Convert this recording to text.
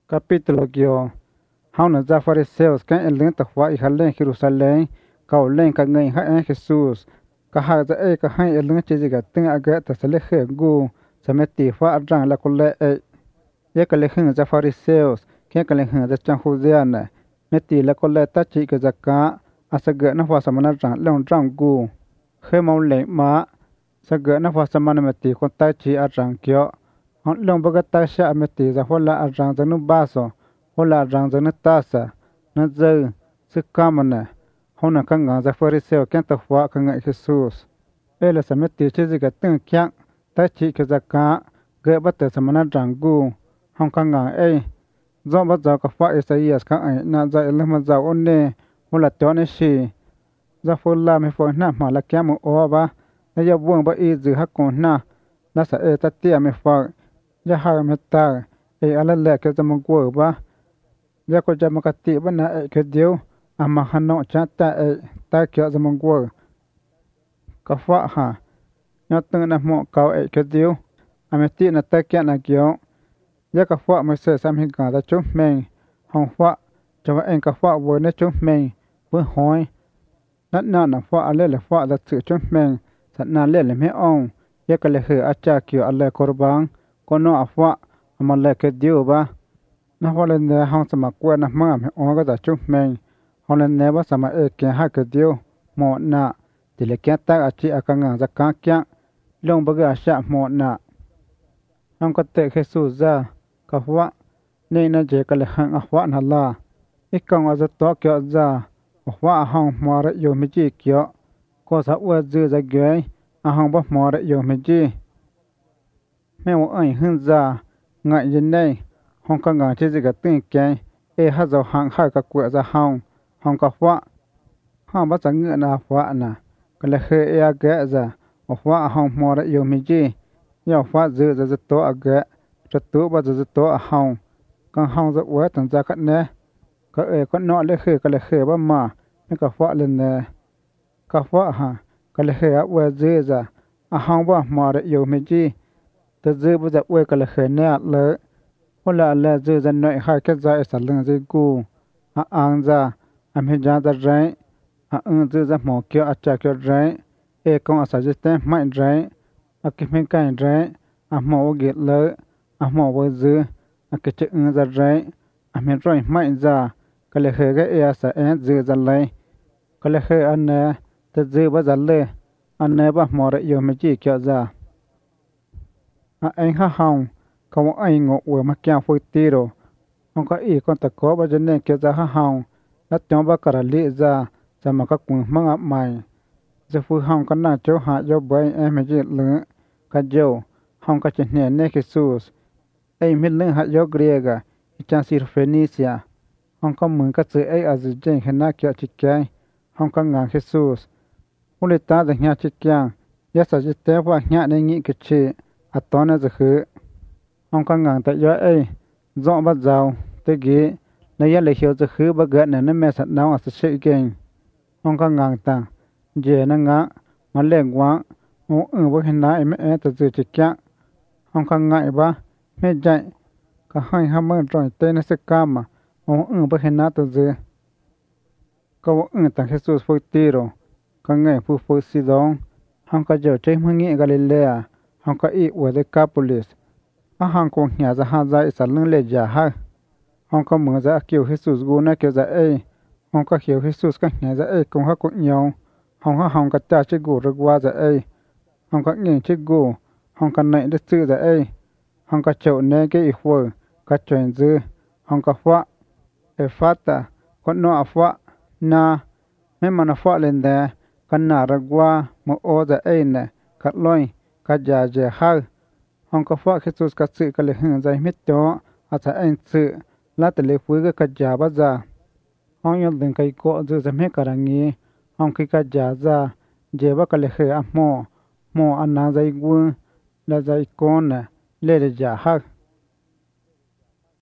Capítulo guio. Hauna za fariseus kan elin ta wa i halen Jerusalem ka len ka ngai ha en Jesus ka ha za e ka hai elin che ga tin aga ta sale he gu sameti fa rang la kole e ye ka le hin za fariseus ke ka le hin za chan judeana meti la kole ta chi ka za ka asaga na fa samana rang long rang gu he mau le ma saga na fa samana meti ko ta chi a rang kyo hon long ba ga ta sha meti za hola a rang za nu baso hola rang za na tasa na zơ sư kamana hona ka nga za fariseo ken ta fa ka nga Jesus ela sameti che ziga tin kyang ta chi ka za ka ge ba ta samana rang gu hon ka nga e zo ba za ka fa Isaias ka ai na za ele ma za onne hola to ne shi za fola me fo na ma la kya mo o ba na ya buông ba i zu ha kon na sa e ta tia me fa ya ha me ta e ala le ka za mo go ba ya ko ja makati bana e ke dio ama hano cha ta e ta kya za mo go ka fa ha ya tang na mo ka e ke dio ame ti na ta kya na kyo ya ka fa me se sam hi ga da chu meng hong fa cha wa en ka fa wo ne chu meng bu hoi na fa ale le fa da chu chu meng sa na le me ong ya ka le he a cha kyo ale korban ko no a fa ama le ke dio ba na holen ne hong sama kwa na ma me o ga da chu meng holen ne ba sama e ke ha ke dio mo na ti le kya ta a chi a ka nga za ka kya long ba ga sha mo na hong ka te Jesus za ka wa ne na je ka le hang a wa na la I ka nga za to kya za wa hong mo ra yo mi ji kyo ko sa wa zu za ge a hong ba mo ra yo mi ji me wo ai hun za nga yin nei hong ka nga che ga tin ke e ha zo hang ha ka ku za hong ka wa ha ba za nge na wa na ka le he e a ge za wa hong mo ra yo mi ji ya wa zu za to a ge cha tu ba za to a hong ka hong za wa tan za ka ne ka e ko no le he ba ma ne ka wa le ne ka wa ha ka le he a wa zu za a hong ba mo ra yo mi ji ta zu ba za wa ka le he ne a le hola la zu za noi ha ke za sa leng ze gu a ang za am he ja za rai a un zu za mo kyo a cha kyo rai e kong a sa ji te mai rai a ki me kai rai a mo ge le a mo wo zu a ke che un za rai a me roi mai za ka le he ge e sa en zu za le ka le he an ne ta zu ba za le an ne ba mo ra yo me ji kyo za a en ha hong ka wo ai ngo wo ma kya foi tiro hong ka I kon ta ko ba jene ke za ha hong la tyon ba kara li za za ma ka kun ma nga mai za fu hong ka na cho ha yo bai e me ji le ka jo hong ka che ne ne Jesus ei mi le ha yo griega I chan sir Fenicia hong ka mun ka tse ei a zi jen he na kya chi kai hong ka nga Jesus ule ta da nya chi kyang ya sa ji te wa nya ne ngi ke chi a to na za hu hong ka ngang ta yo e zo ba zao te gi na ya le hiu zu hu ba ga na na me sa na a se gen hong ka ngang ta je na nga ma le ngwa o ba he na e me e ta zu chi kya hong ka ngai ba me jai ka hai ha ma roi te na se ka ma o ba he na ta zu ka wo ta Jesus foi tiro ka ngai fu Sidon hong ka jo che ma ngi Galilea hong ka I wa Decapolis a hang ko nya za ha za sa leng le ja ha hong ko mo za kêu Jesus gu na ke za e hong ka hiu Jesus ka nya za e kong ha ko nyo hong ka ta che gu ru wa za e hong ka ngi che gu hong ka nai de chu za e hong ka chou ne ke I hu ka chen zu hong ka fa e fata ko no a fa na me ma na fa len da ka na ra gwa mo o za e ne ka loi ka ja je ha hong ka fa Jesus ka tsu ka le hin za mi to a cha en tsu la te le fu ga ka ja ba za hong yo den kai ko zu za me ka ra ngi hong ki ka ja za je ba ka le he a mo an na za I gu la za I ko na le ja ha